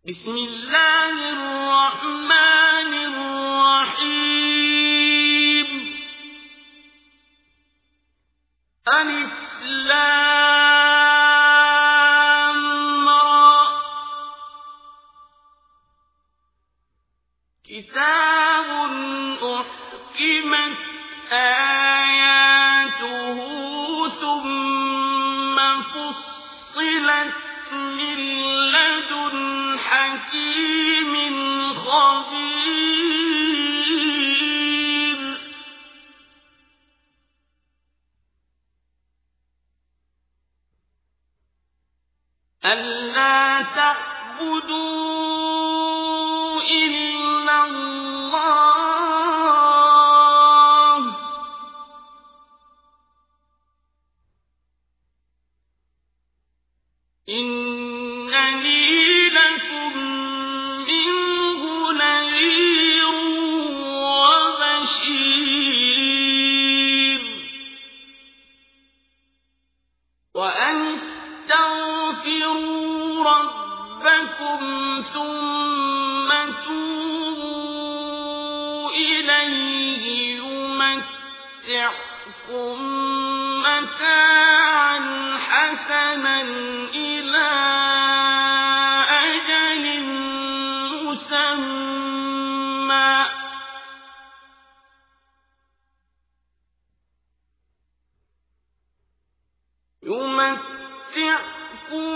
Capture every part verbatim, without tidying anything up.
بسم الله الرحمن الرحيم. ألف لام را. كتاب أحكمت آياته ثم فصلت من لدن حكيم خبير. ألا تعبدوا إلا الله إنني لكم منه نذير وبشير. وأن استغفروا ربكم ثم توبوا إليه يمتعكم متاعا حسنا إلى أجل مسمى يمتعكم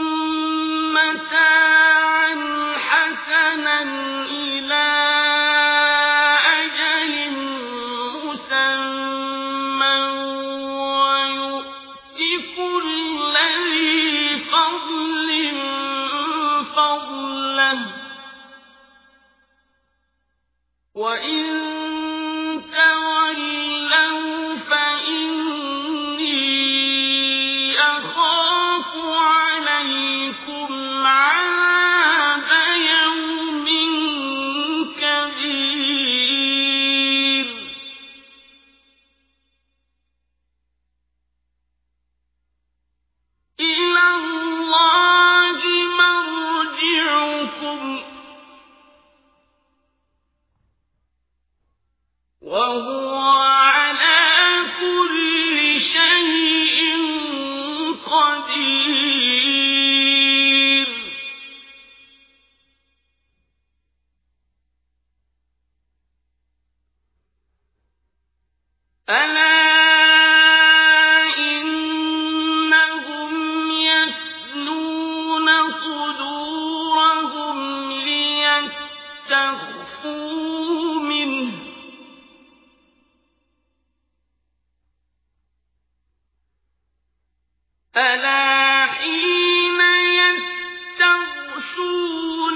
متاعا حسنا إلى أجل مسمى ويؤت كل ذي فضل فضله. وإن تولوا فإني أخاف عليكم عذاب يوم كبير. إلى الله مرجعكم وهو على كل شيء قدير. ألا إنهم يثنون صدورهم ليستخفوا منه ألا حين يستغشون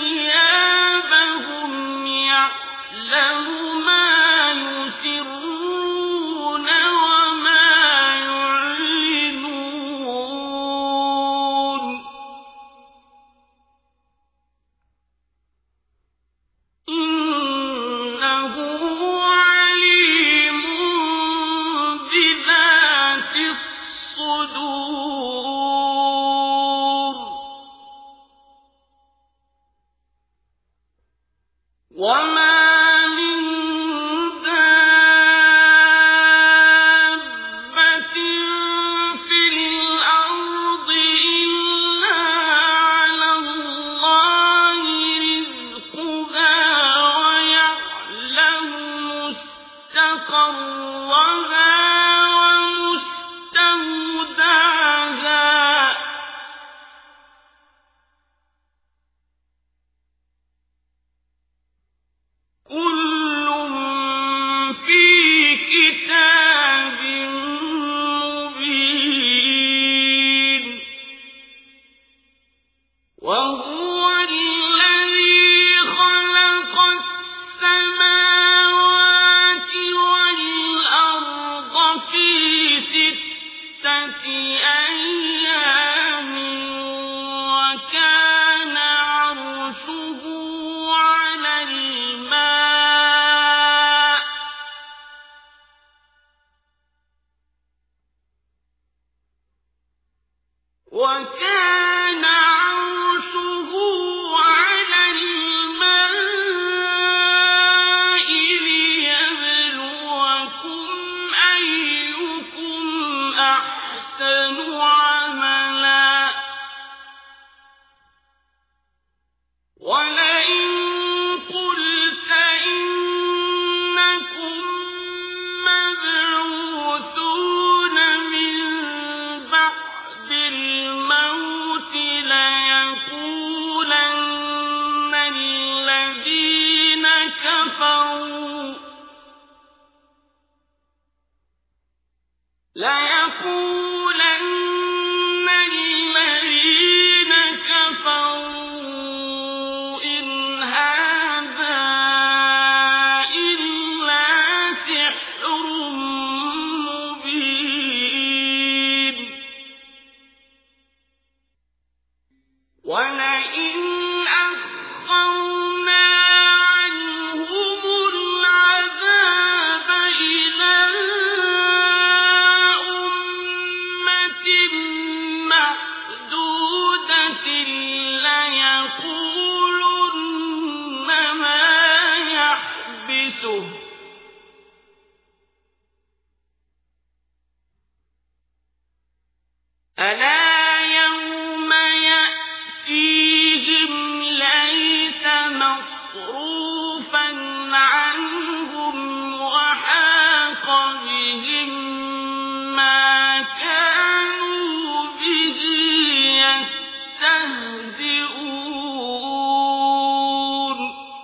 ثيابهم يعلم ما يسرون وما يعلنون إنه عليم بذات الصدور. وما من دابة في الأرض إلا على الله رزقها ويعلم مستقرها ومستودعها ولئن قلت إنكم مبعوثون من بعد الموت ليقولن الذين كفروا ليقولن الذين كفروا إن هذا إلا سحر مبين ولئن أخرنا عنهم العذاب إلى أمة معدودة ليقولن ما يحبسه ألا يوم يأتيهم ليس مصروفا عنهم وحاق بهم ما كانوا به يستهزئون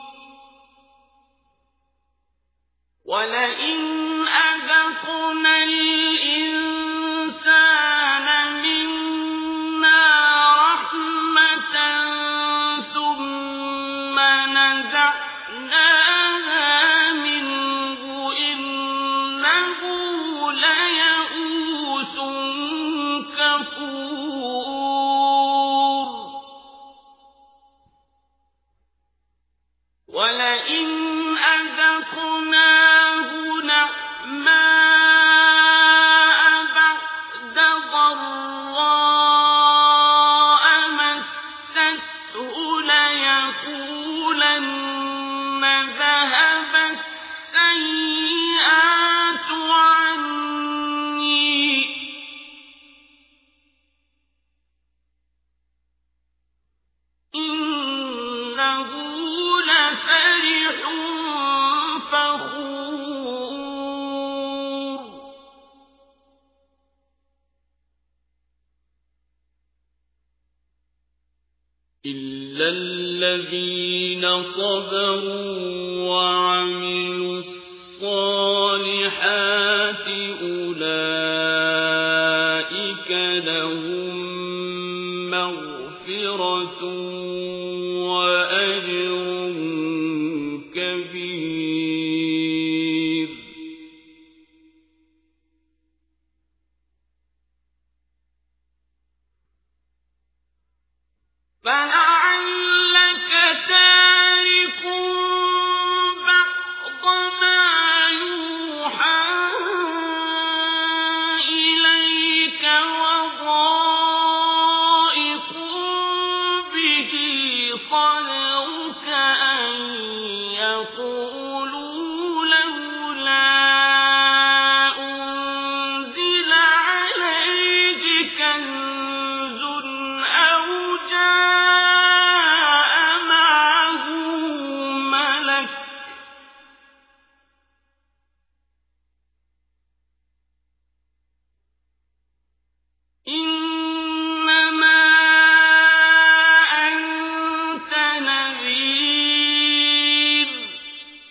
ولئن أذقنا الإنسان منا رحمة ثم نزعناها منه إنه ليئوس كفور ولئن أذقناه نعماء بعد ضراء مسته ليقولن ذهب السيئات عني إنه لفرح فخور إلا الذين صبروا وعملوا الصالحات أولئك لهم مغفرة وأجر كبير فلعلك تارك بعض ما يوحى إليك وضائق به صدرك أن يقولوا لولا أنزل عليه كنز أو جاء معه ملك إنما أنت نذير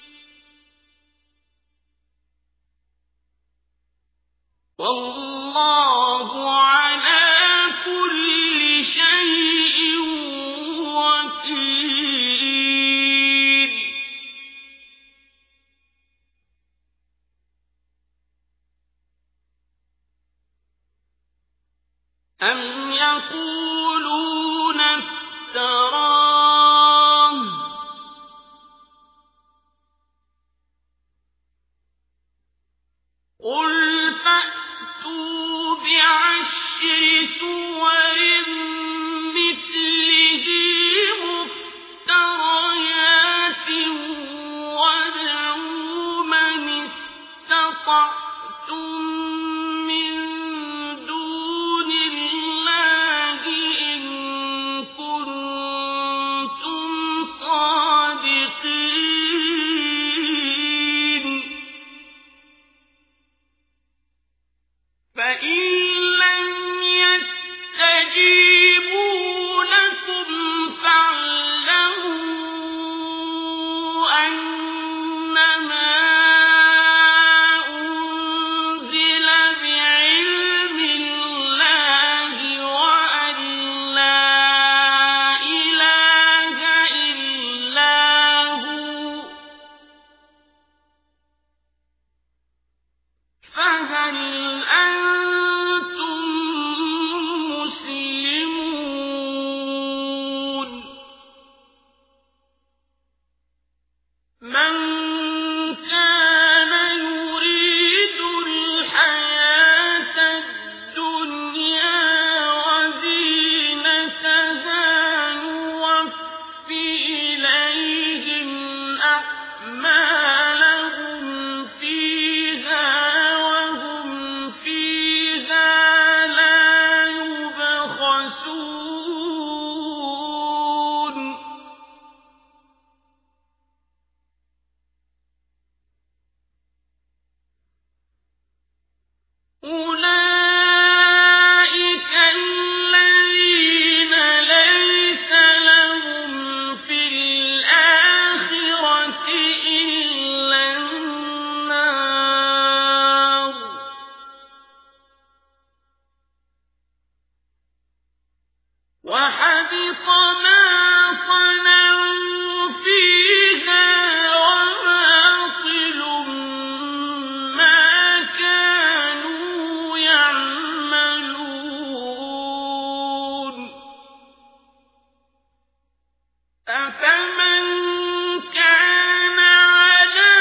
أفمن كان على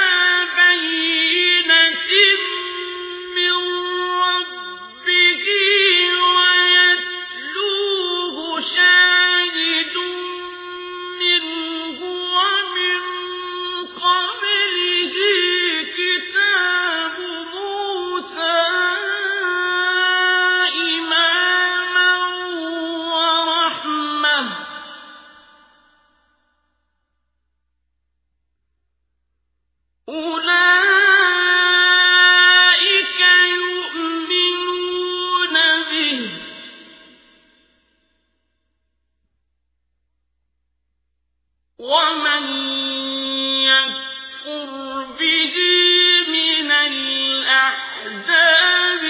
بينة من ربه ويتلوه شاهد منه ومن قبله كتاب موسى إماما ورحمة أولئك يؤمنون به ومن يكفر به من الأحزاب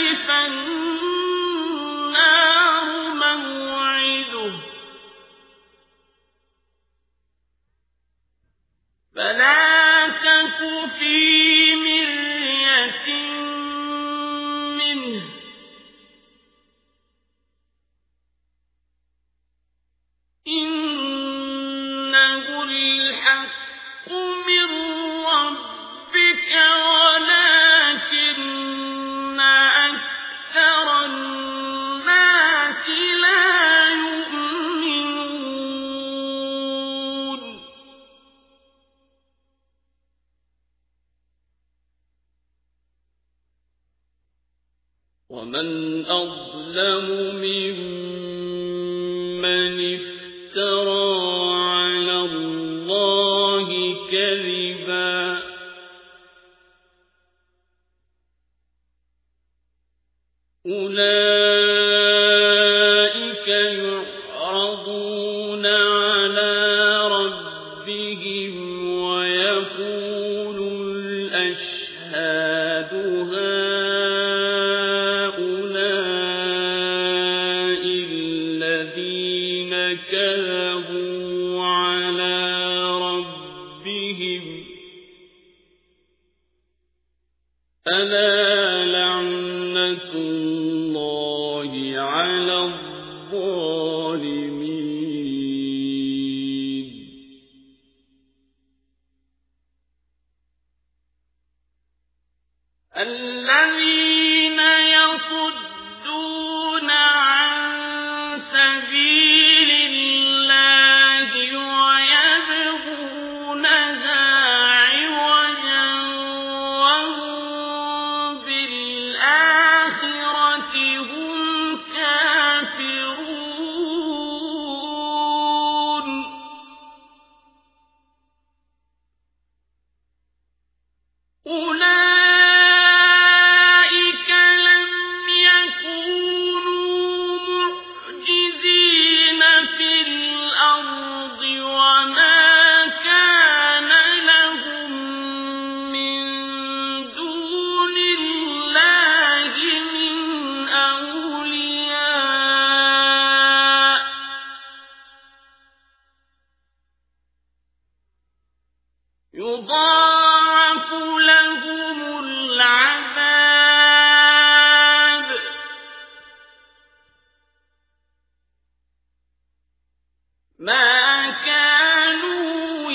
فالنار موعده فلا تك في مرية منه إنه الحق من ربك ولكن أكثر الناس لا يؤمنون ومن أظلم ممن افترى على الله كذبا أولئك يعرضون على ربهم ويقول الأشهاد هؤلاء الذين كذبوا على ربهم ألا لعنة الله على الظالمين الذين يصدون عن سبيل الله ويبغونها عوجا وهم بالآخرة هم كافرون أولئك لم يكونوا معجزين في الأرض وما كان لهم من دون الله من أولياء يضاعف لهم العذاب ما كانوا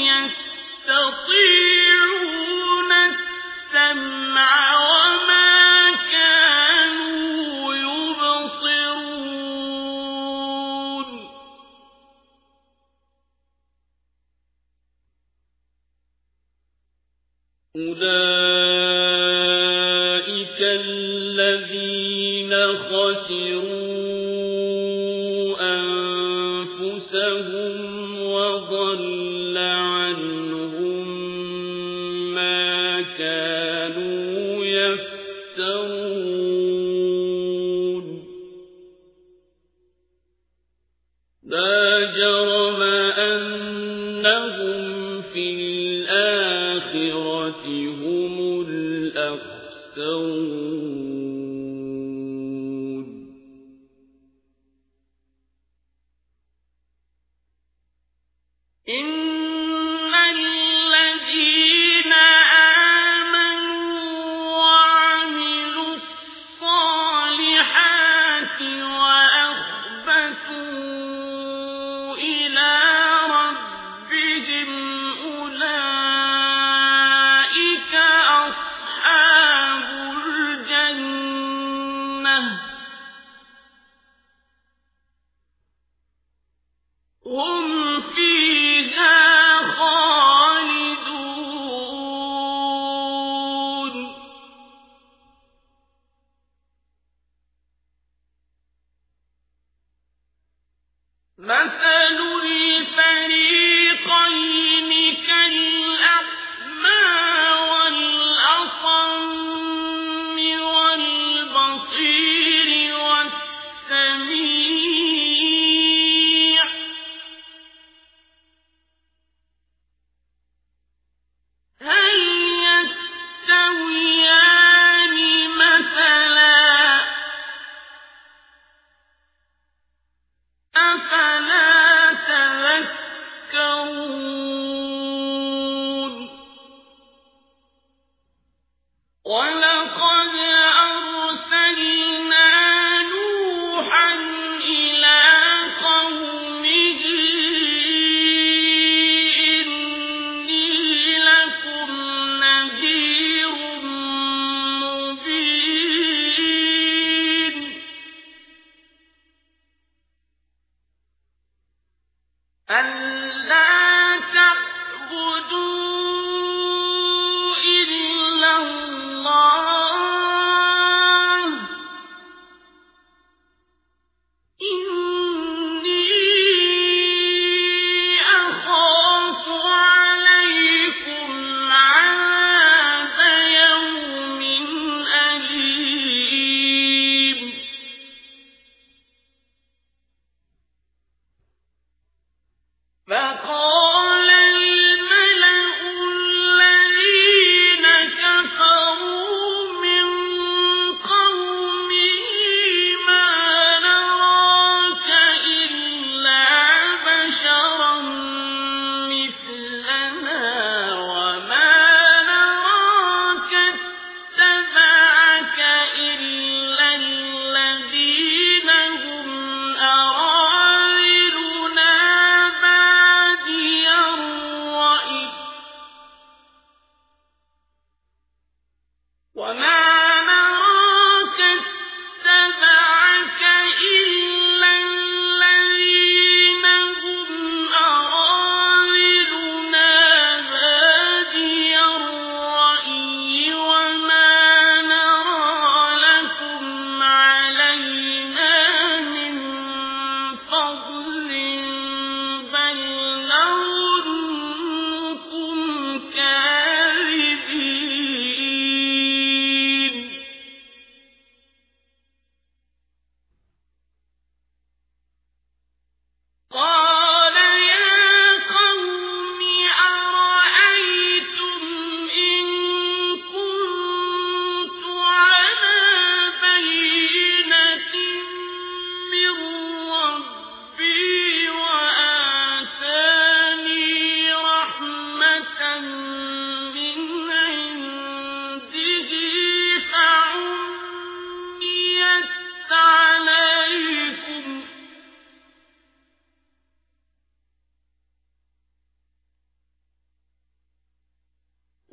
يستطيعون السمع وما كانوا يبصرون أولئك الذين خسروا أنفسهم وضل عنهم ما كانوا يفترون لا جرم أنهم في الآخرة هم الأخسرون إن الذين آمنوا وعملوا الصالحات وأخبتوا إلى ربهم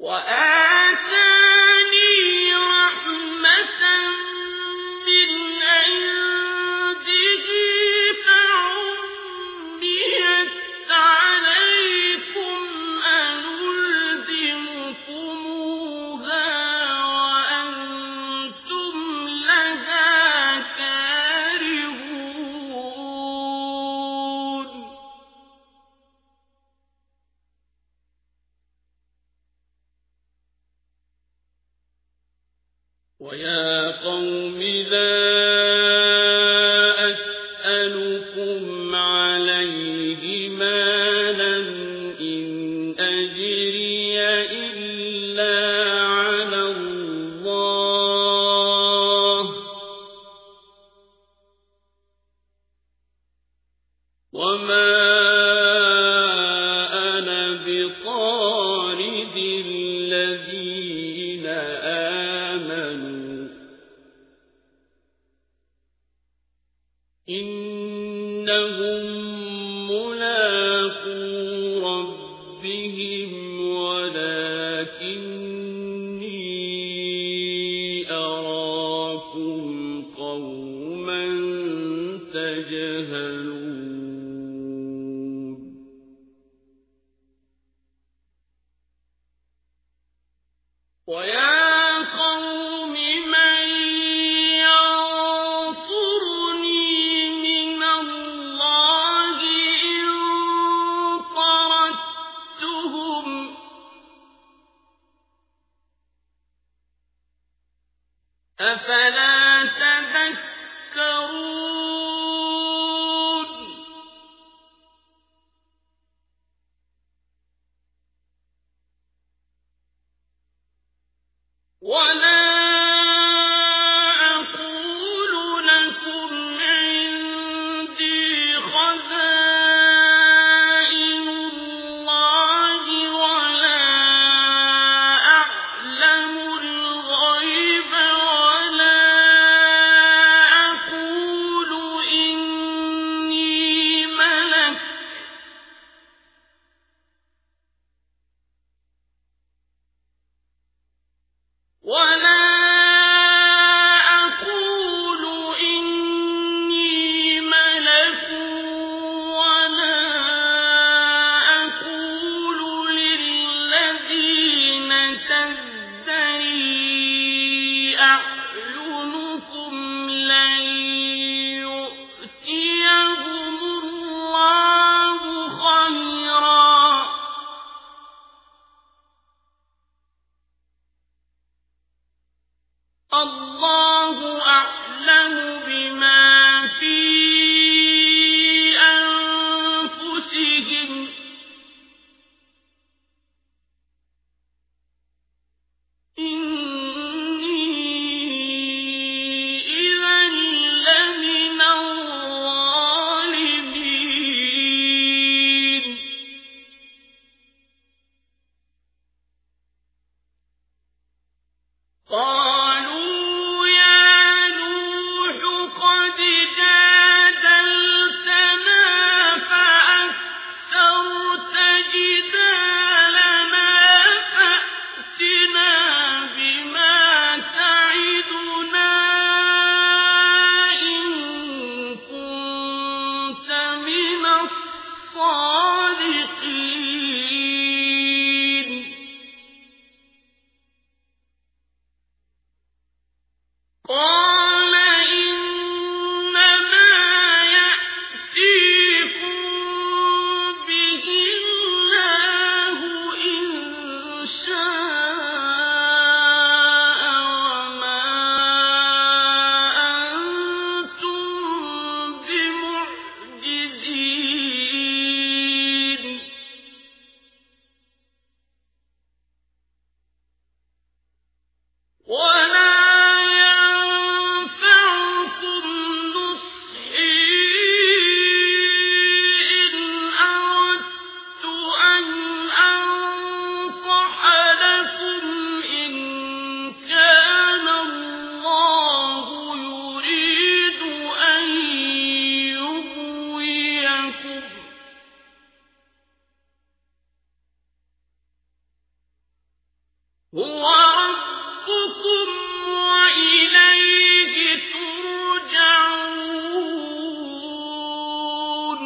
وآتاني رحمة من عنده فعميت عليكم أنلزمكموها وأنتم لها كارهون ويا قوم لا أسألكم عليه مالا إن أجري إلا على الله وما أنا بطارد الذين آمنوا إنهم ملاقو ربهم ولكني أراكم قوما تجهلون ويا قوم من ينصرني من الله إن طردتهم أفلا تذكرون ولا أقول لكم عندي خزائن الله ولا أعلم الغيب ولا أقول إني ملك ولا أقول إني ملك ولا أقول للذين تزدري أعينكم لن يؤتيهم الله خيرا الله أعلم بما في أنفسهم إني إذا لمن الظالمين قالوا يا نوح قد جادلتنا فأكثرت جدالنا فأتنا بما تعدنا إن كنت من الصادقين هُوَ رَبُّكُمْ وَإِلَيْهِ تُرْجَعُونَ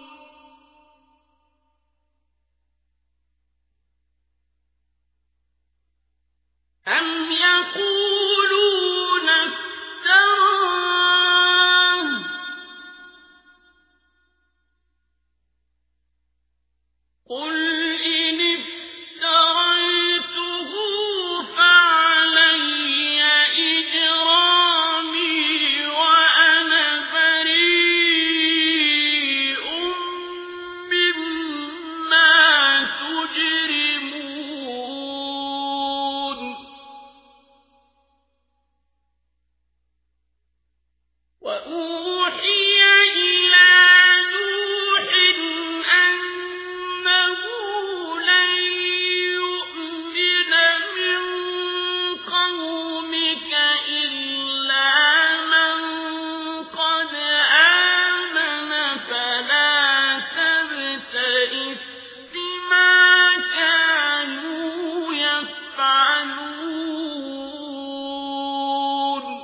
أَمْ يَقُولُونَ افْتَرَاهُ ۖ قُلْ إِنِ افْتَرَيْتُهُ فَعَلَيَّ إِجْرَامِي وَأَنَا بَرِيءٌ مِّمَّا تُجْرِمُونَ وَأُوحِيَ إِلَىٰ نُوحٍ أَنَّهُ لَن يُؤْمِنَ مِن قَوْمِكَ إِلَّا مَن قَدْ آمَنَ فَلَا تَبْتَئِسْ بِمَا كَانُوا يَفْعَلُونَ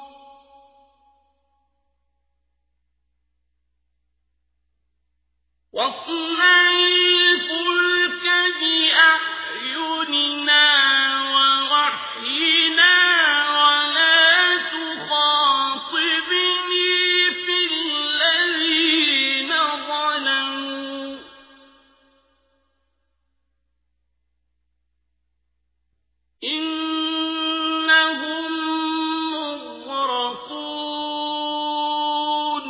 وَاصْنَعِ الْفُلْكَ بِأَعْيُنِنَا وَوَحْيِنَا وَلَا تُخَاطِبْنِي فِي الَّذِينَ ظَلَمُوا إِنَّهُم مُّغْرَقُونَ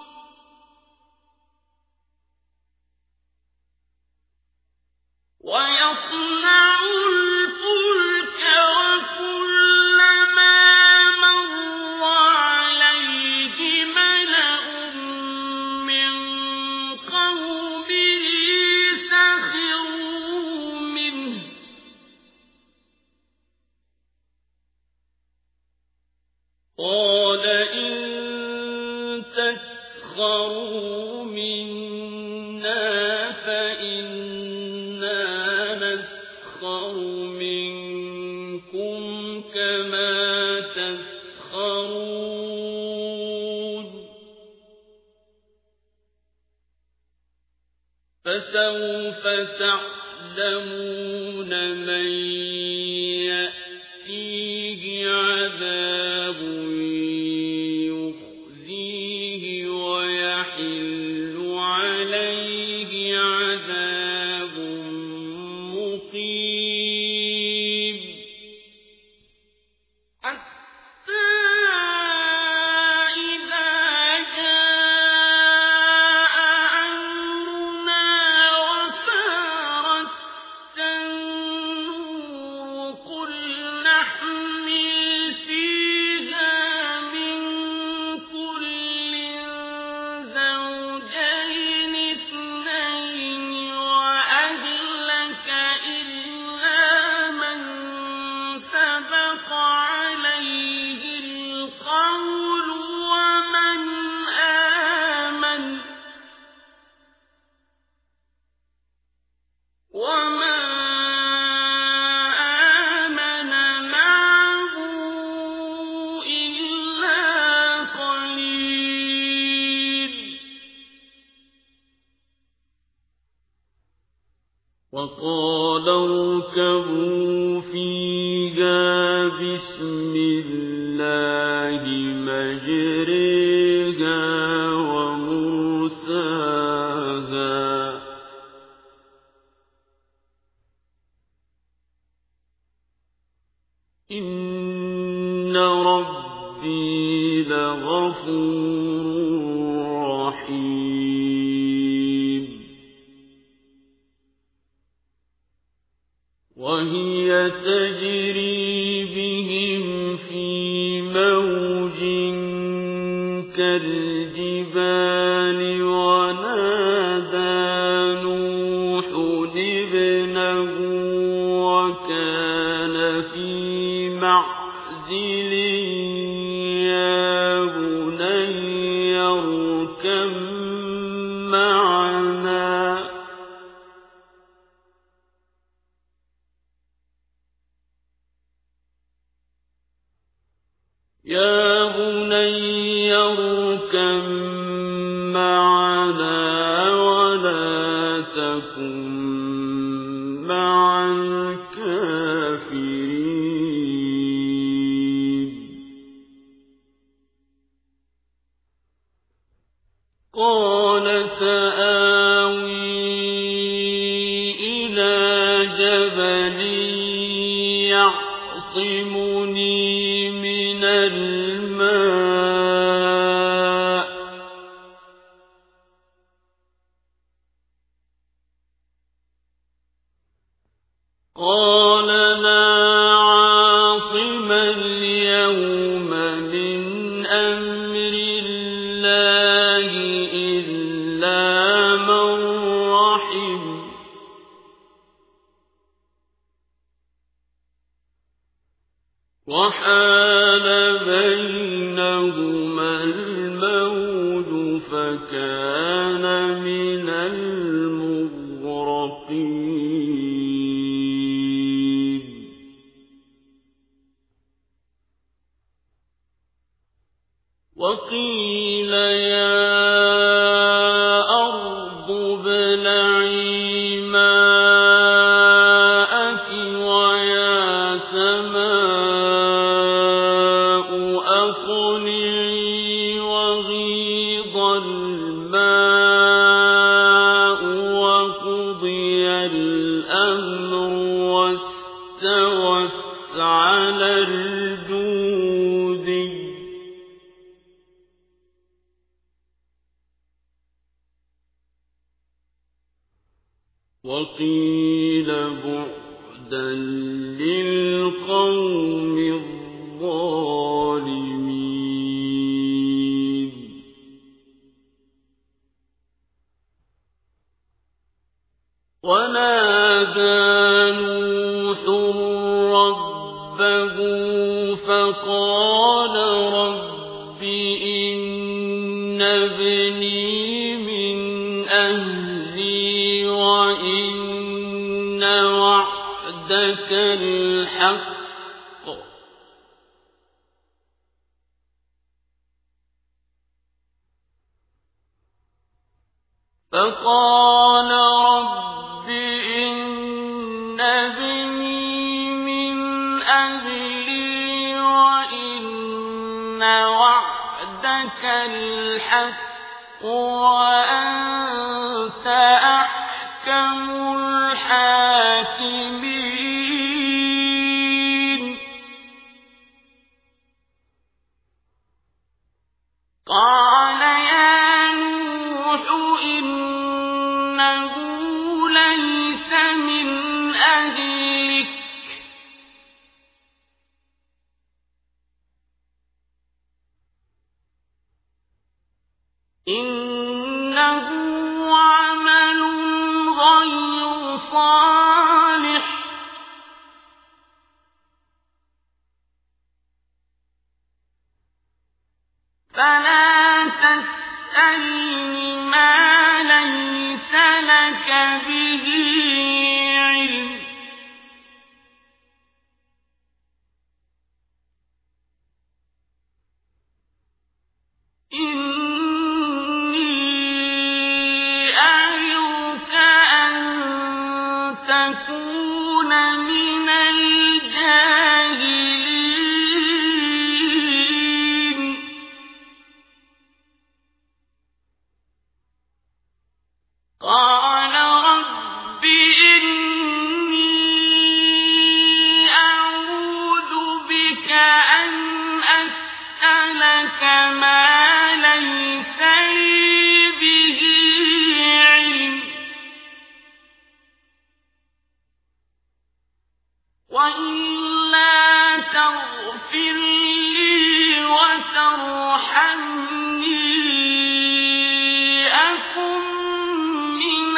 وَيَصْنَعُ الْفُلْكَ وَكُلَّمَا مَرَّ عَلَيْهِ مَلَأٌ مِّن قَوْمِهِ سَخِرُوا مِنْهُ ۚ قَالَ إِن تَسْخَرُوا مِنَّا فَإِنَّا نَسْخَرُ مِنكُمْ كَمَا تَسْخَرُونَ فَسَوْفَ تَعْلَمُونَ مَن يَأْتِيهِ عَذَابٌ يُخْزِيهِ وَيَحِلُّ عَلَيْهِ عَذَابٌ مُّقِيمٌ حَتَّىٰ إِذَا جَاءَ أَمْرُنَا وَفَارَتِ النُّورُ قُلْ نَحْمِلُ فِيهَا مِن كُلٍّ زَوْجَيْنِ اثْنَيْنِ وَأَهْلَكَ إِلَّا مَن سَبَقَ عَلَيْهِ الْقَوْلُ وَمَنْ آمَنَ وَمَا آمَنَ مَعَهُ إِلَّا قَلِيلٌ وَقَالَ ارْكَبُوا فِيهَا بِسْمِ اللَّهِ مَجْرَاهَا وَمُرْسَاهَا ۚ إِنَّ رَبِّي لَغَفُورٌ رَّحِيمٌ وَهِيَ تَجْرِي بِهِمْ فِي مَوْجٍ كَالْجِبَالِ وَنَادَىٰ نُوحٌ ابْنَهُ وَكَانَ فِي مَعْزِلٍ يَا بُنَيَّ ارْكَب مَّعَنَا ۖ يا بني اركب معنا ولا تكن مع الكافرين قال سآوي إلى جبل يعصمني من الماء قال لا عاصم اليوم من أمر الله إلا من رحم وحال بينهما الموج فكان من المغرقين وقيل يا أرض ابلعي ماءك ويا سماء أقلعي وغيض الماء وقضي الأمر واستوت على الجودي وقيل بعدا للقوم الظالمين ونادى نوح ربه فقال رب إن ابني من أهلي وإن وعدك الحق فقال رب إن ابني من أهلي وإن وعدك الحق وأنت أحكم الحاكمين قال يا نوح إنه ليس من أهلك إنه عمل غير صالح فلا تسألني ما ليس لك به علم إني أعظك أن تكون من الجاهلين قال رب إني أعوذ بك أن أسألك ما ليس لي به علم وإلا تغفر لي وترحمني أكن من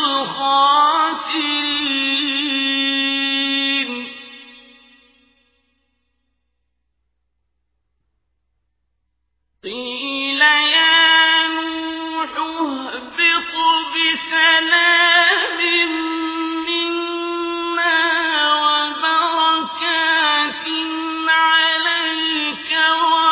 الخاسرين قيل يا نوح اهبط بسلام منا وبركات عليك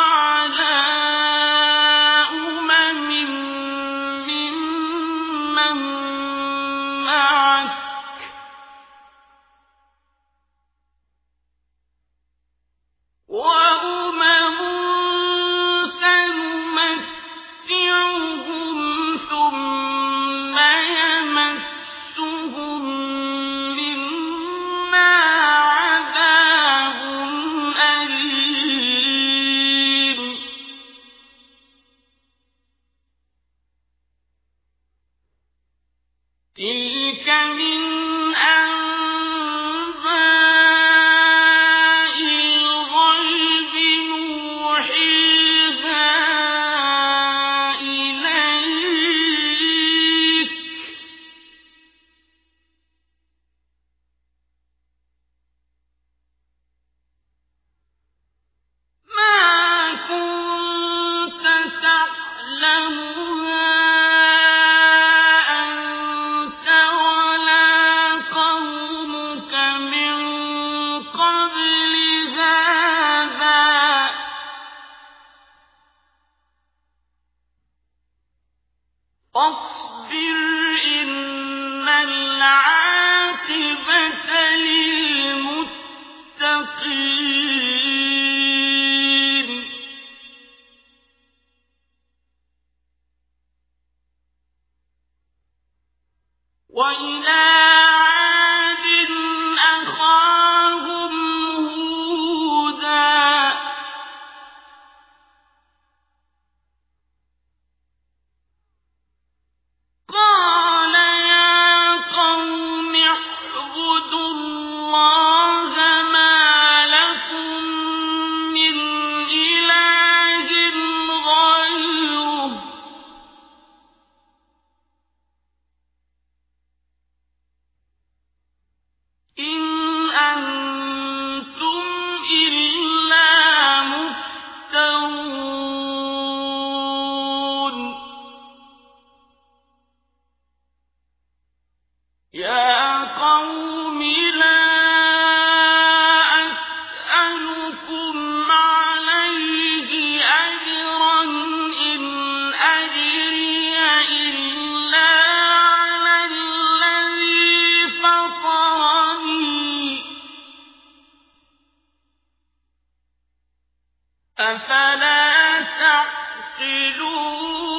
أفلا تعقلون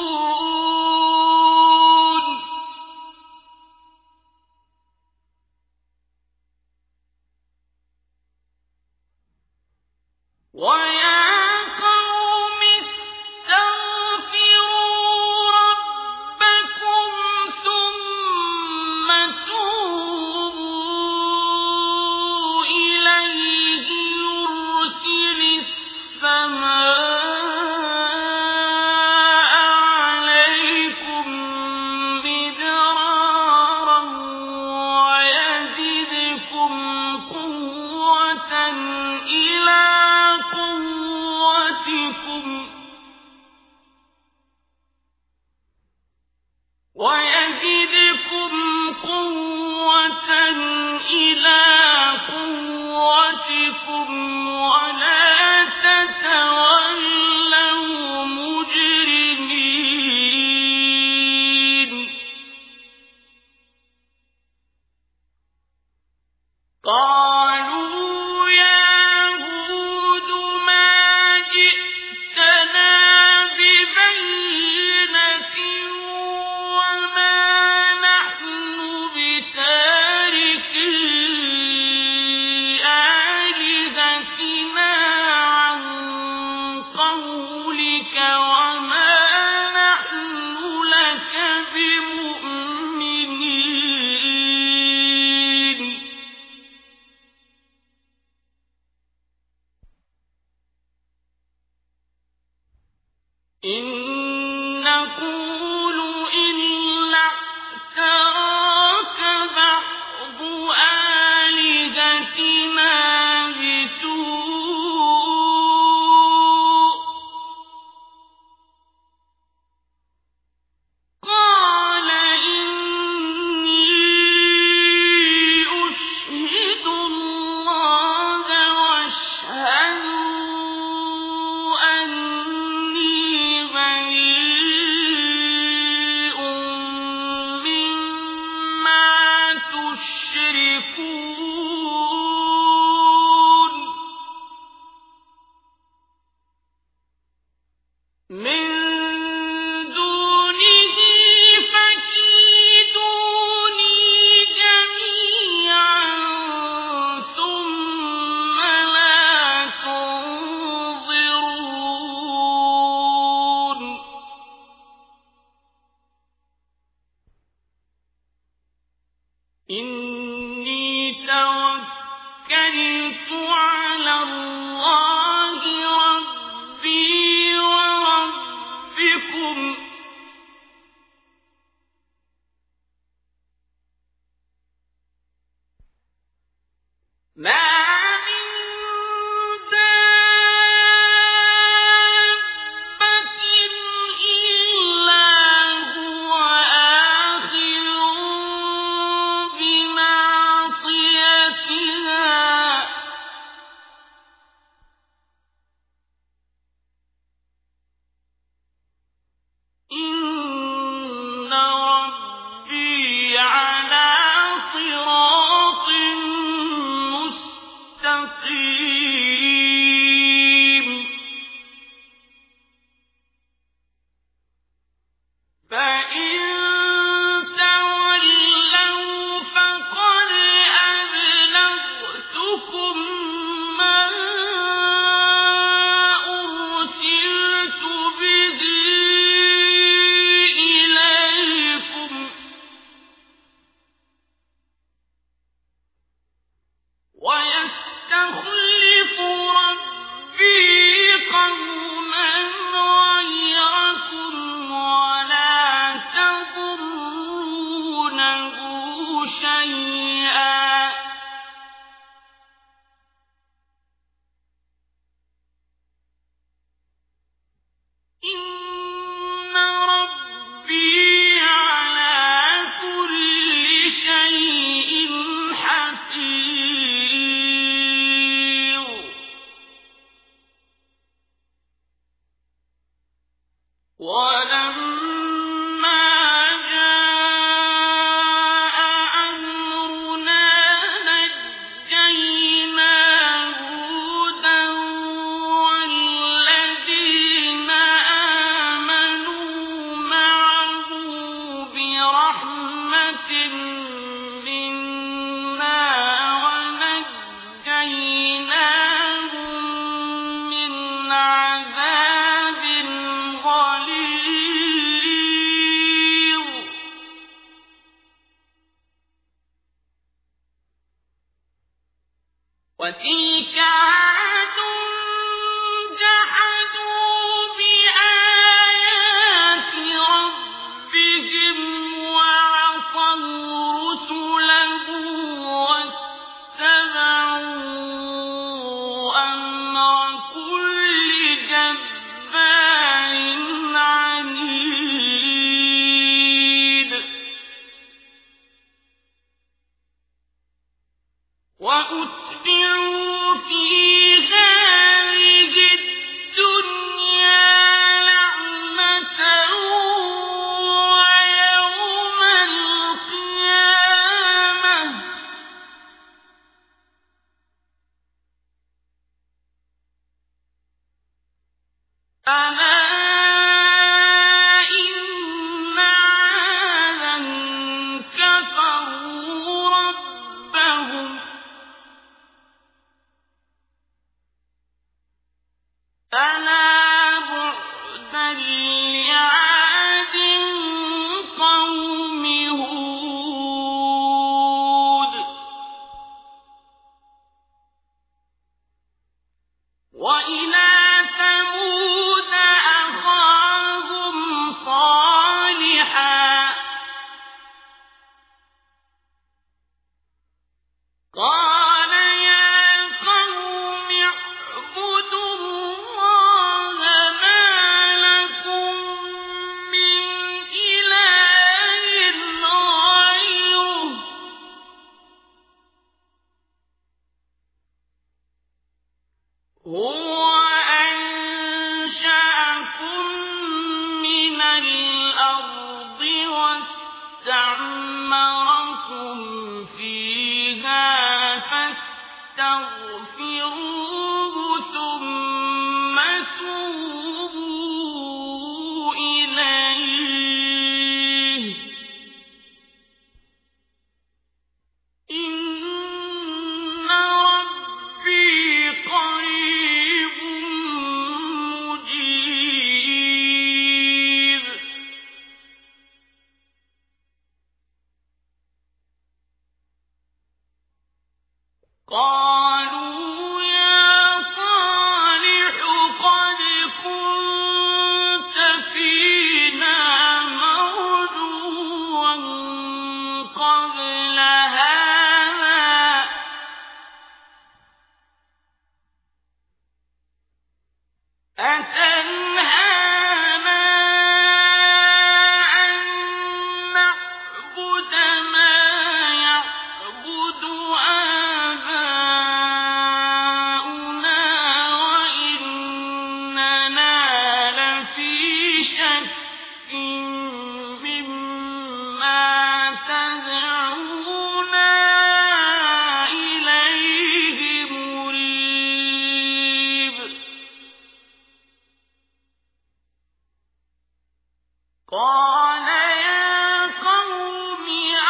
ويا قوم استغفروا ربكم ثم توبوا إليه يرسل السماء عليكم مدرارا ويزدكم قوة إلى قوتكم ويزدكم قوة إلى قوتكم ولا تتولوا مجرمين قالوا يا هود ما جئتنا ببينة وما نحن بتاركي آلهتنا عن قولك وما نحن لك بمؤمنين إن نقول إلا اعتراك بعض آلهتنا بسوء قال إني أشهد الله واشهدوا أني بريء مما تشركون من دونه فكيدوني جميعا ثم لا تنظرون إني توكلت على الله ربي وربكم ما من دابة إلا هو آخذ بناصيتها إن ربي على صراط مستقيم وتلك عاد جحدوا بآيات ربهم وعصوا رسله واتبعوا أمر كل جبار عنيد وأتبعوا في هذه الدنيا لعنة ويوم القيامة ألا إن عادا كفروا ربهم ألا بعدا لعاد قوم هود وإلى ثمود أخاهم صالحا قال يا قوم اعبدوا الله ما لكم من إله غيره هو أنشأكم من الأرض واستعمركم فيها فاستغفروه ثم توبوا إليه إن ربي قريب مجيب قالوا يا صالح قد كنت فينا مرجوا قبل هذا أتنهانا أن نعبد ما يعبد آباؤنا وإننا لفي شك مما تدعونا إليه مريب قال يا قوم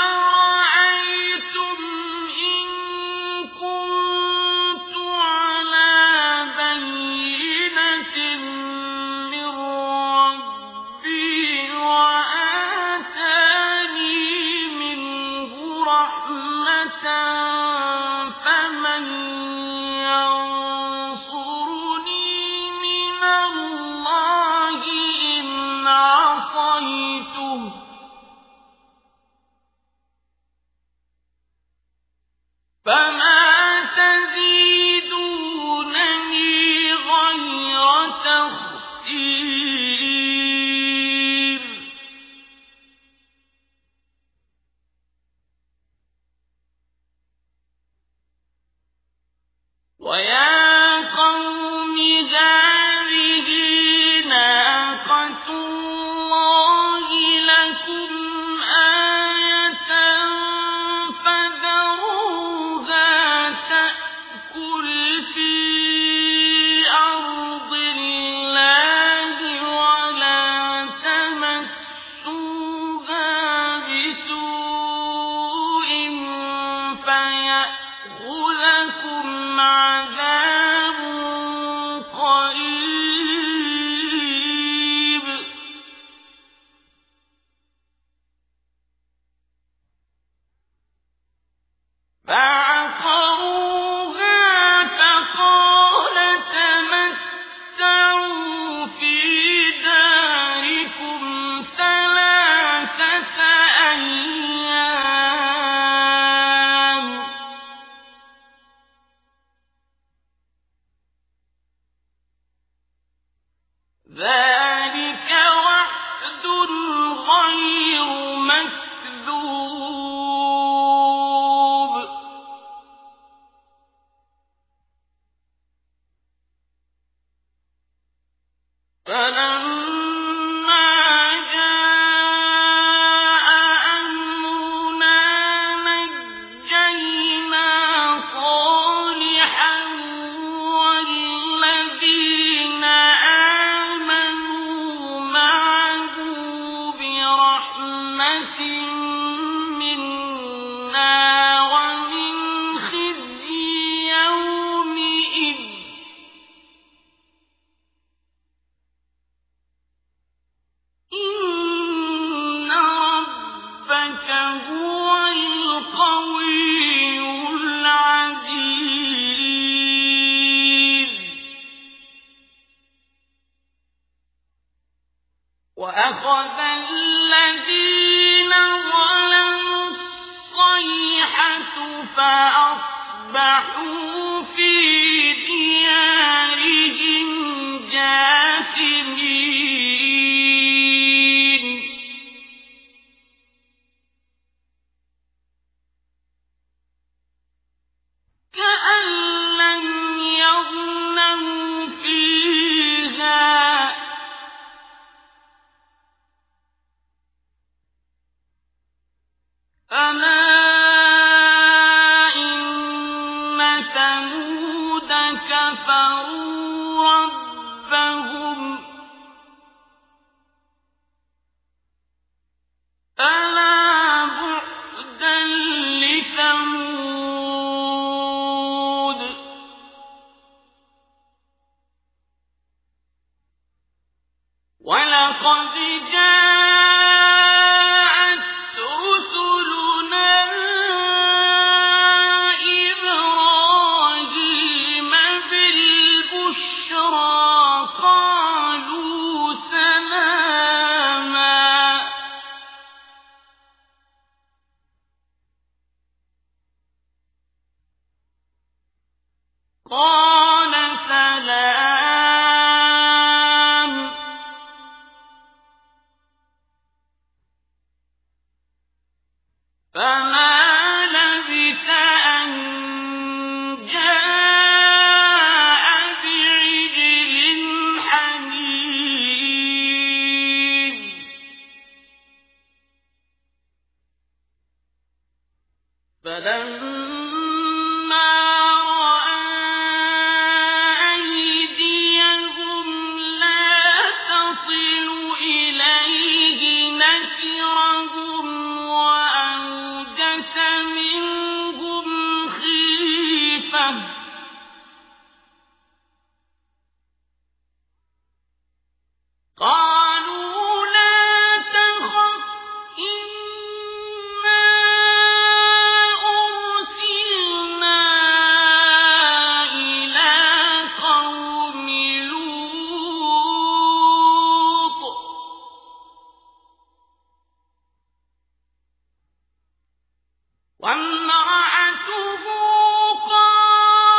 أرأيتم إن كنت على بينة من ربي وآتاني منه رحمة فمن ينصرني من الله إن عصيته فما تزيدونني غير تخسير ويا قوم هذه ناقة الله لكم آية فذروها تأكل في أرض الله ولا تمسوها بسوء فيأخذكم عذاب وأخذ الذين ظلموا الصيحة فأصبحوا في ديارهم جاثمين كأن لم يغنوا فيها ألا إن ثمود كفروا ربهم ألا بعدا لثمود ولقد جاءت رسلنا إبراهيم بالبشرى قالوا سلاما قال سلام فما لبث أن جاء بعجل حنيذ فلما رأى أيديهم لا تصل إليه نكرهم وأوجس منهم خيفة قالوا لا تخف إنا أرسلنا إلى قوم لوط وامرأته قائمة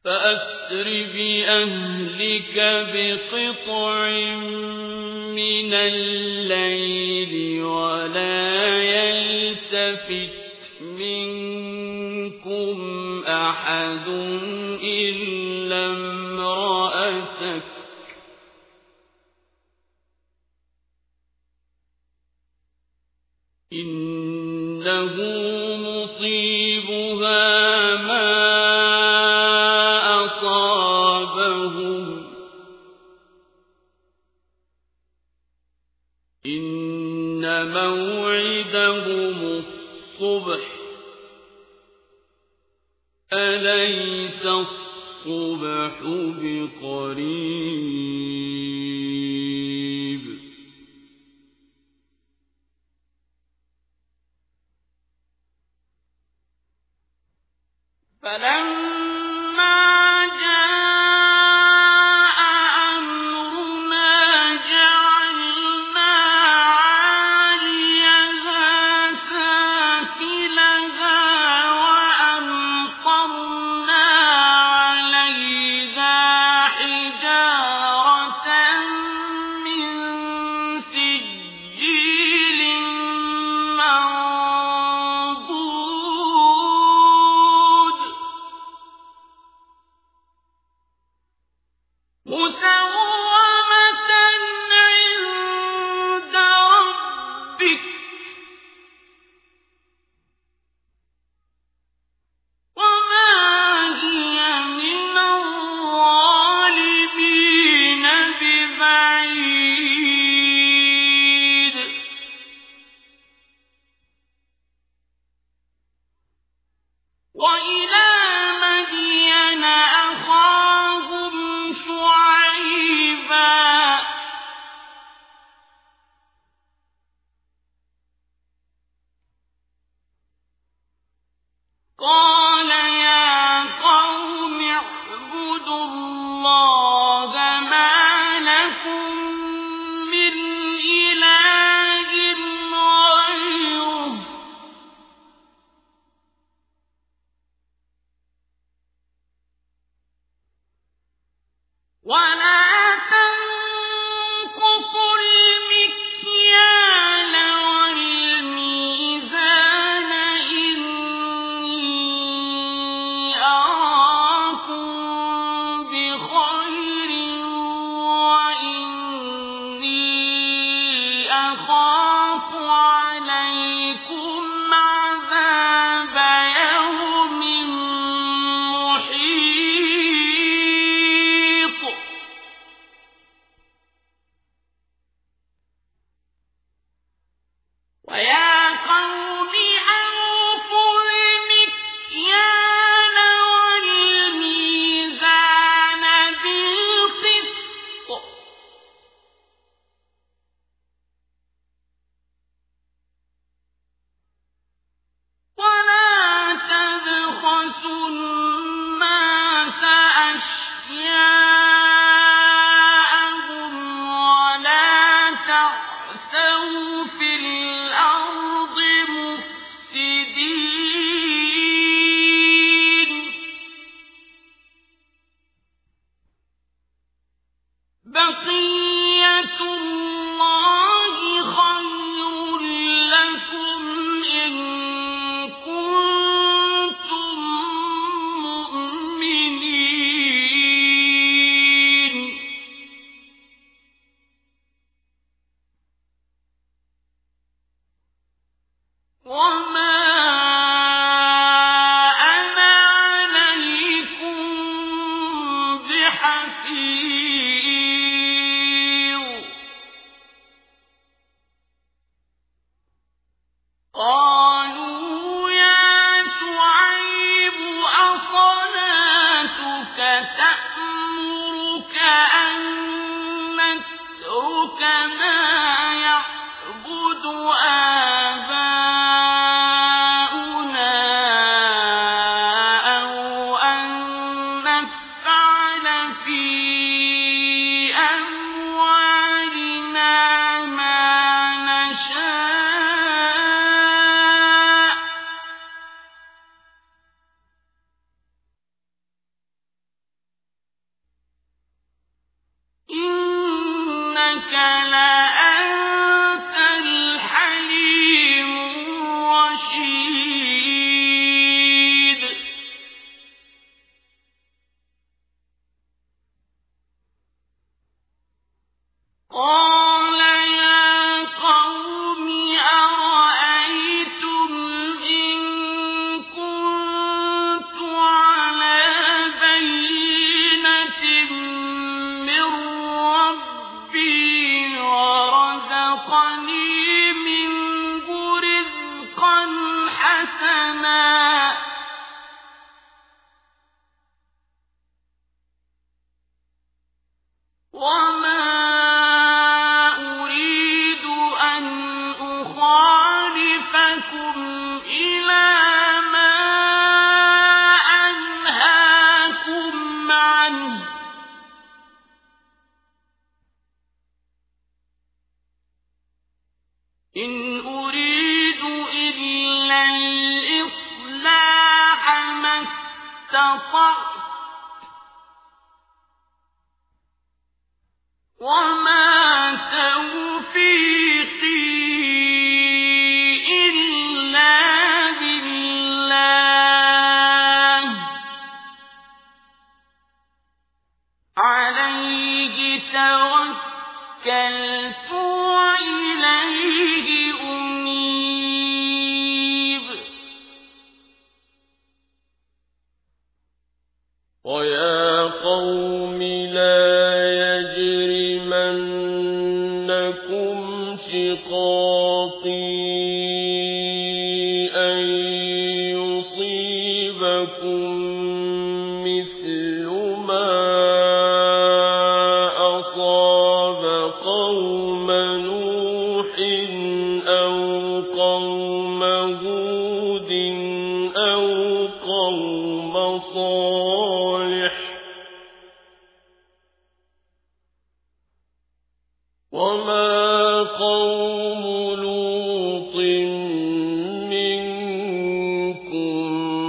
فأسر بأهلك بقطع من الليل ولا يلتفت منكم أحد إلا امرأتك إنه مصيبها ما أصابهم إن موعدهم الصبح أليس الصبح بقريب فلما جاء أمرنا جعلنا عاليها سافلها وأمطرنا عليها حجارة من سجيل منضود مسومة عند ربك وما هي من الظالمين ببعيد وإلى مدين أخاهم شعيبا قال يا قوم اعبدوا الله ما لكم من إله غيره ولا تنقصوا المكيال والميزان إني أراكم بخير وإني أخاف عليكم عذاب يوم محيط ويا قوم أوفوا المكيال والميزان بالقسط ولا تبخسوا الناس أشياءهم ولا تعثوا في الأرض مفسدين بقية الله خير لكم إن كنتم مؤمنين استطعت وما توفيقي إلا بالله عليه توكلت وإليه أنيب ويا قوم لا يجرمنكم شقاقي أن يصيبكم مثل ما أصاب قوم نوح أو قوم هود أو قوم صالح وما قوم لوط منكم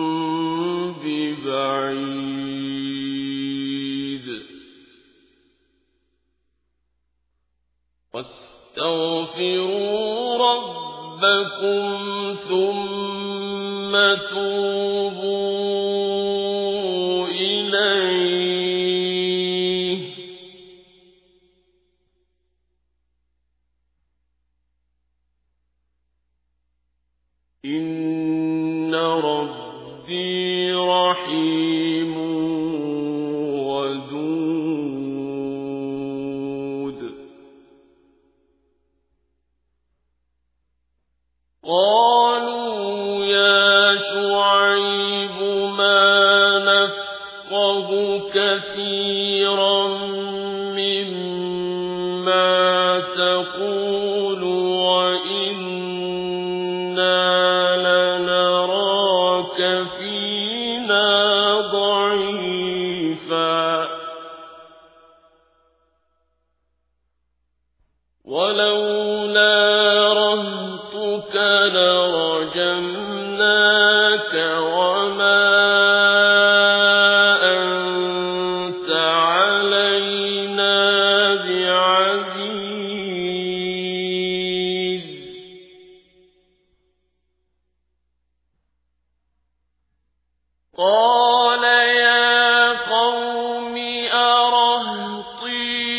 ببعيد واستغفروا ربكم ثم توبوا إليه إن ربي رحيم ودود قالوا يا شعيب ما نفقه كثيرا مما تقول وإنا لنراك فينا ضعيفا ولولا رهطك لرجمناك وما أنت علينا بعزيز قال يا قوم أرهطي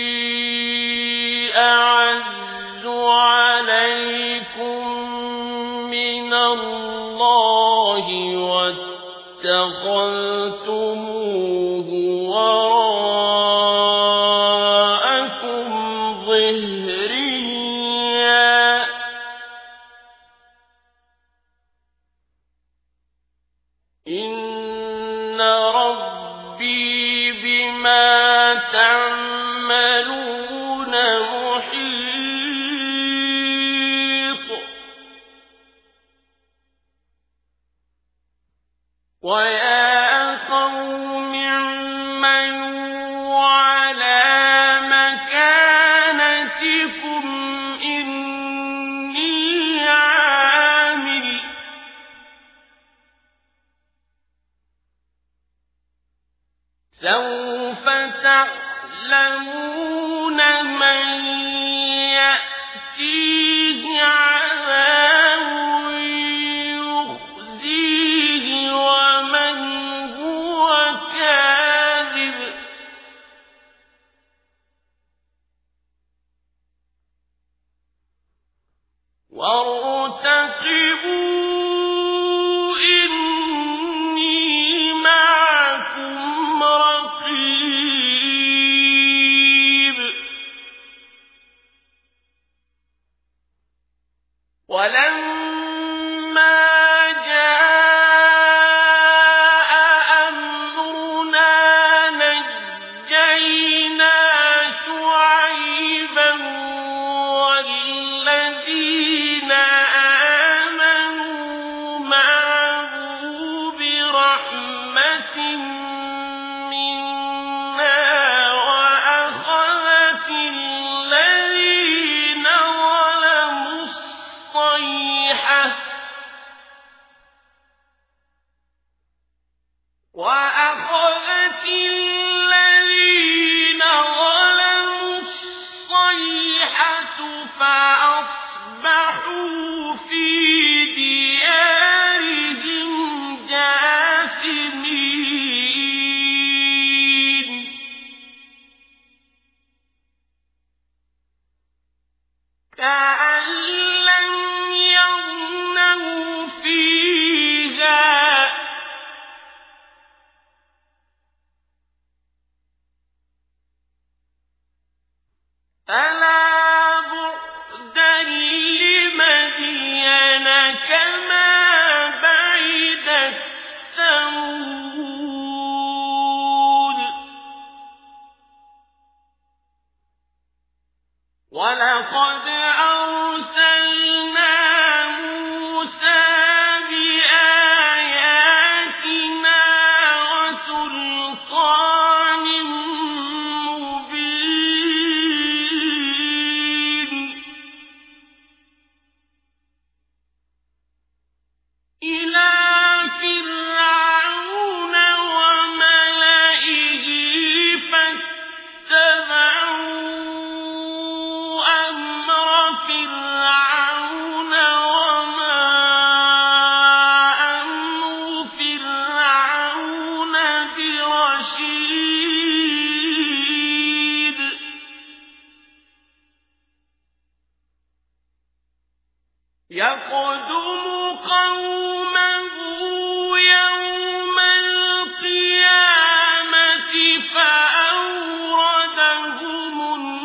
أعز عليكم من الله واتخذتموه وراءكم ظهريا إن ربي بما تعملون محيط ويا قوم اعملوا على مكانتكم إني عامل سوف تعلمون من يأتيه عذاب يخزيه ومن هو كاذب وارتقبوا إني معكم رقيب ولما جاء أمرنا نجينا شعيبا والذين آمنوا معه برحمة منا وأخذت الذين ظلموا الصيحة وأخذت الذين ظلموا الصيحة فأصبحوا في ديارهم جاثمين كأن لم يغنوا فيها ألا بعدا لمدين كما بعدت ثمود ولقد أرسلنا موسى بآياتنا وسلطان مبين إلى فرعون وملئه فاتبعوا أمر فرعون وما أمر فرعون برشيد يقدم قومه يوم القيامة فأوردهم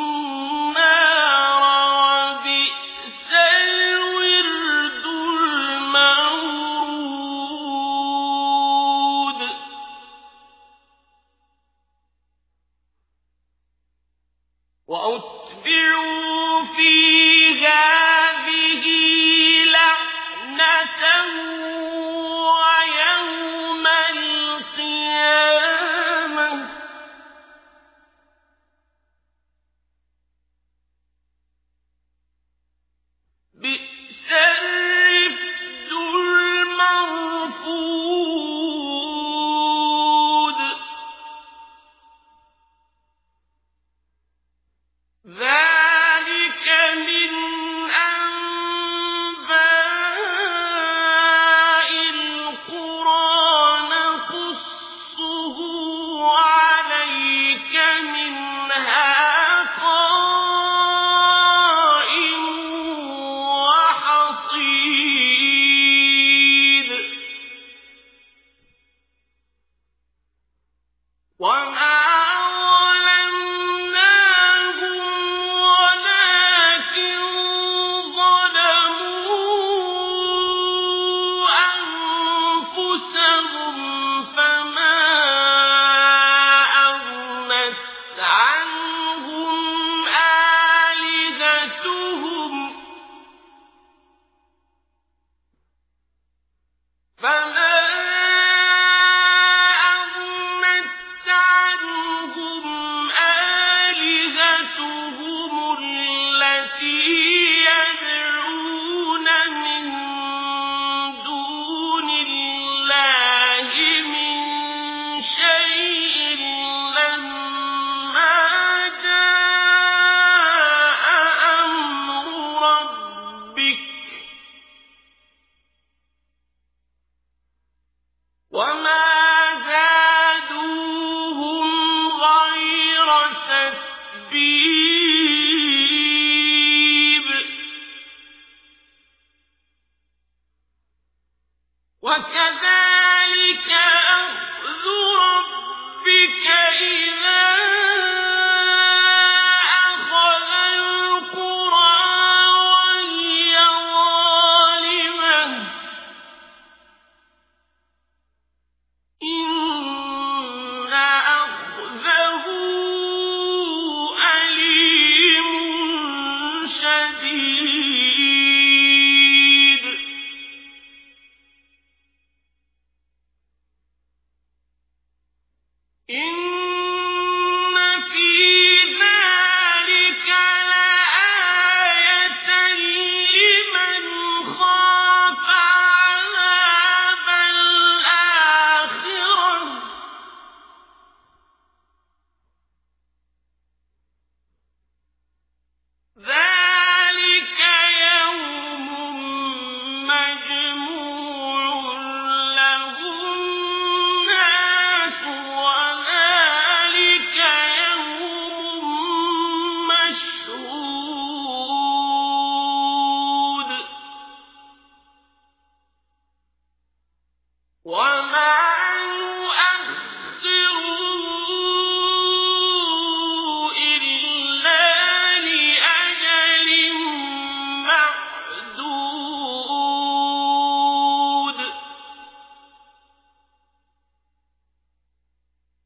النار وبئس الورد المورود وأتبعوا في هذه لعنة ويوم القيامة بئس الرفد المرفود ذلك من أنباء القرى نقصه عليك منها قائم وحصيد وما فما أغنت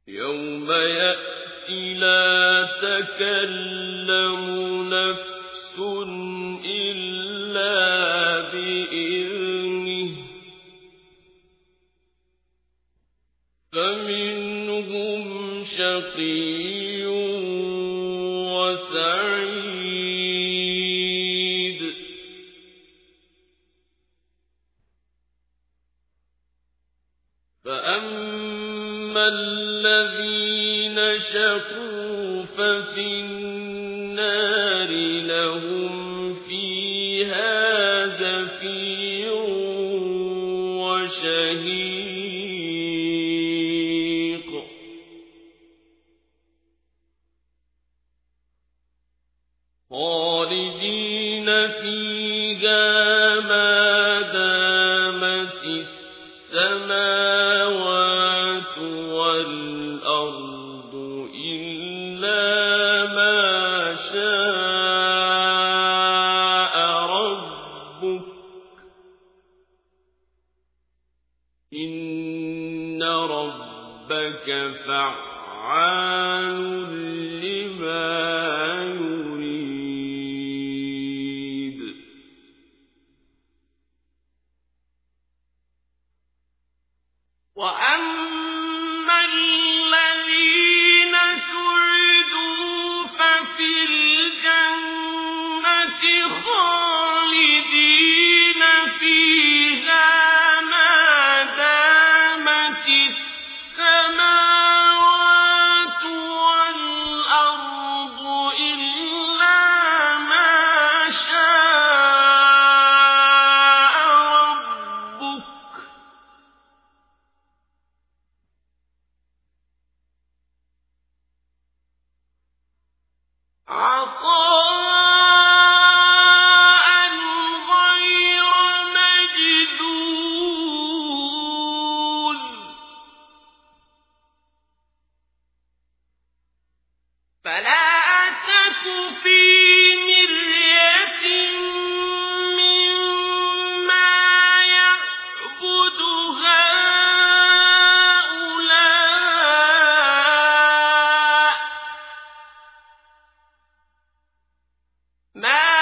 يوم يأتي لا تكلم نفس إلا بإذنه فمنهم شقي وسعيد فأما الذين شقوا ففي النار لهم فيها زفير وشهيق خالدين فيها ما دامت السماوات والأرض إلا ما شاء ربك إن ربك فعال لما يريد وأما الذين سعدوا ففي الجنة خالدين فيها ما دامت السماوات والأرض إلا ما شاء ربك عطاء غير مجذوذ فلا تك في مرية مما يعبد هؤلاء ما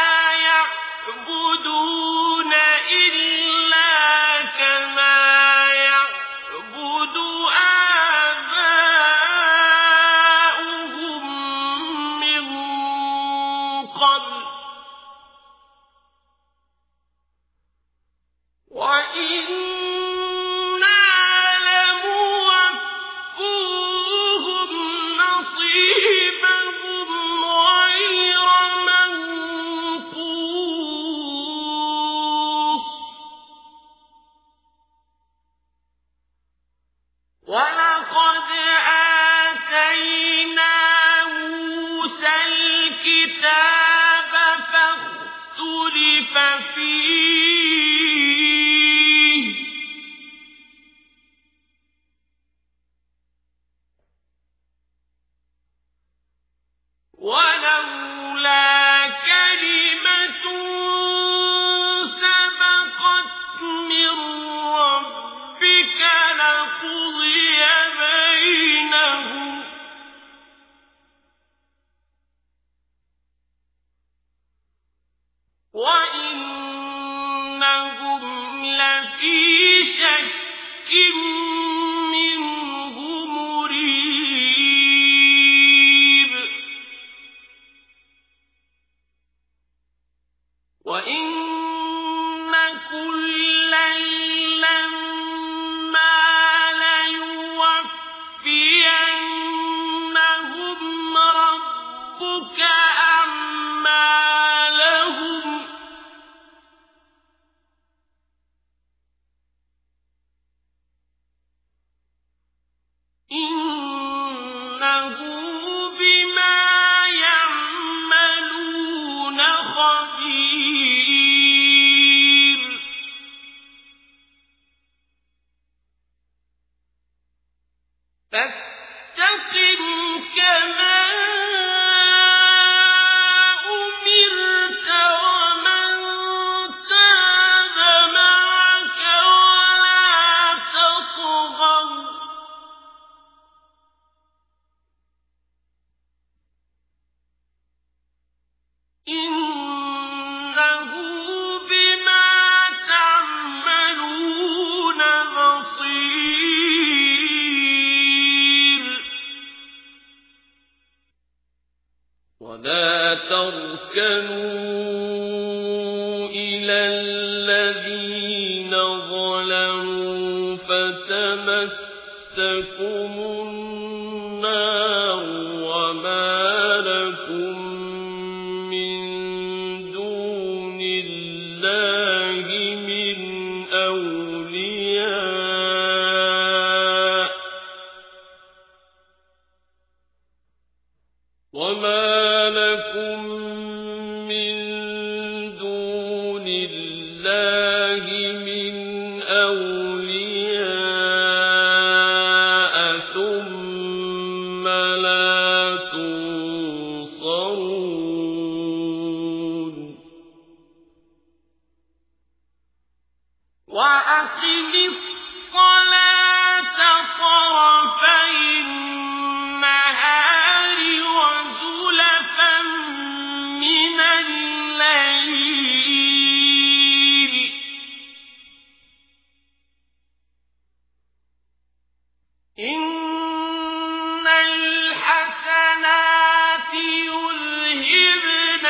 يعبدون إلا كما يعبد آباؤهم من قبل وإنا لموفوهم نصيبهم غير منقوص ولقد آتينا موسى الكتاب فاختلف فيه ولولا كلمة سبقت من ربك لقضي بينهم وإنهم لفي شك منه مريب وإن كلا لما ليوفينهم ربك أعمالهم إنه بما يعملون خبير فاستقم كما أمرت ومن تاب معك ولا تطغوا ولا تركنوا إلى الذين ظلموا فتمسكم النار وما لكم من دون الله من أولياء وما لكم من دون الله من أولياء ثم لا تنصرون وأقم الصلاة طرفي النهار وزلفا من الليل إن الحسنات يذهبن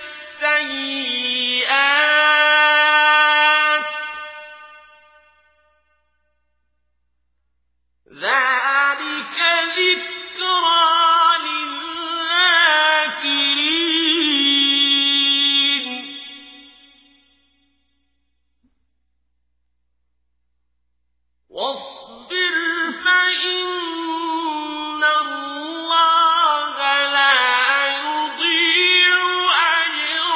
السيئات ذلك ذكرى للذاكرين واصبر فإن الله لا يضيع أجر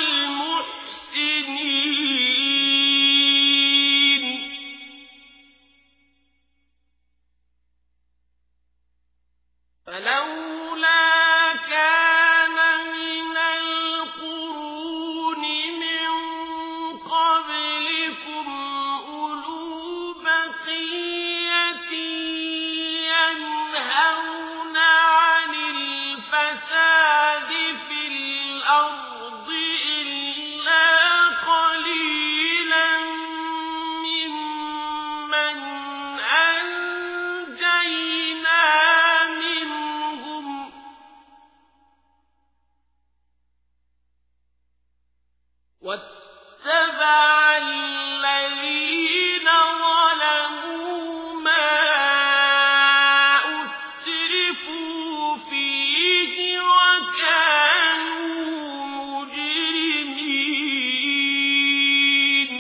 المحسنين فلولا كان من القرون من قبلكم أولو بقية ينهون عن الفساد في الأرض إلا قليلا ممن أنجينا منهم واتبع الذين ظلموا ما أترفوا فيه وكانوا مجرمين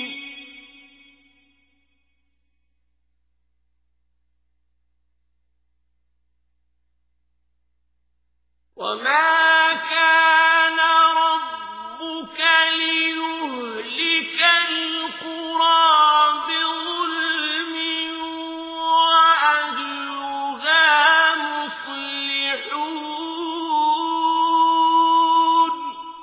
وما كان ربك ليهلك القرى بظلم وأهلها مصلحون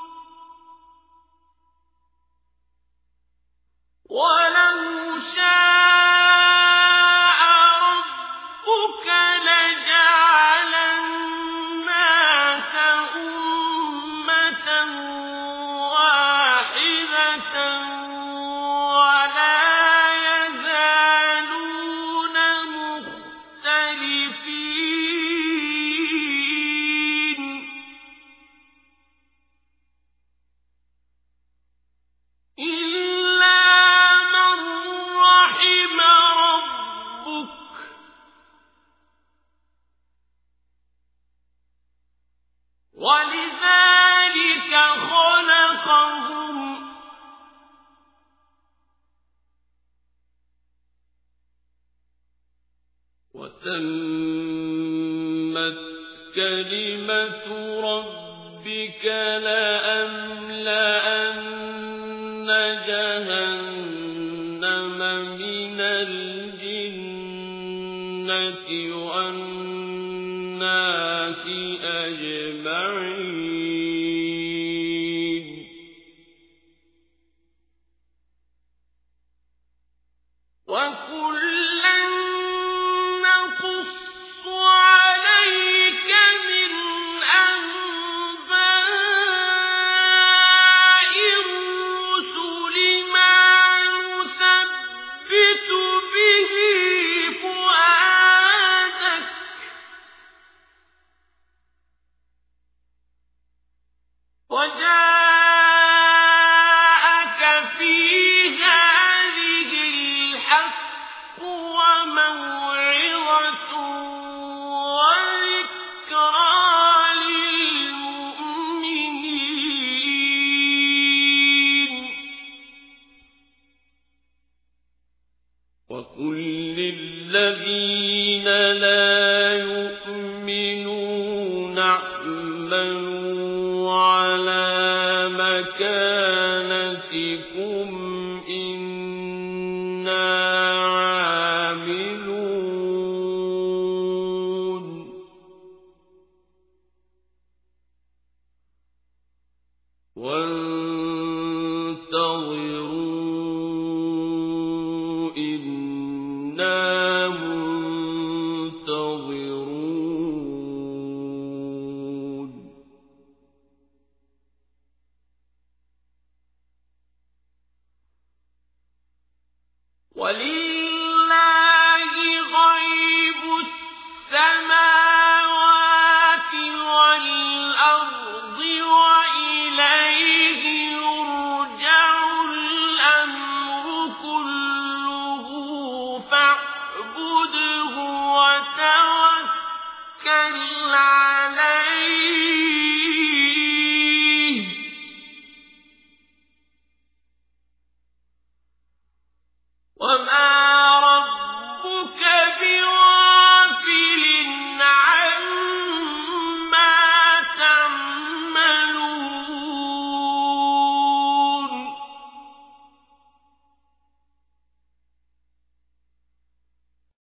ولو شاء ربك لجعل الناس أمة واحدة ولا يزالون مختلفين إلا من رحم ربك ولذلك خلقهم وتمت كلمة ربك لأملأن جهنم من الجنة والناس أجمعين وكلا نقص عليك من أنباء الرسل ما نثبت به فؤادك الذين لا يؤمنون اعملوا على مكانتكم إنا عاملون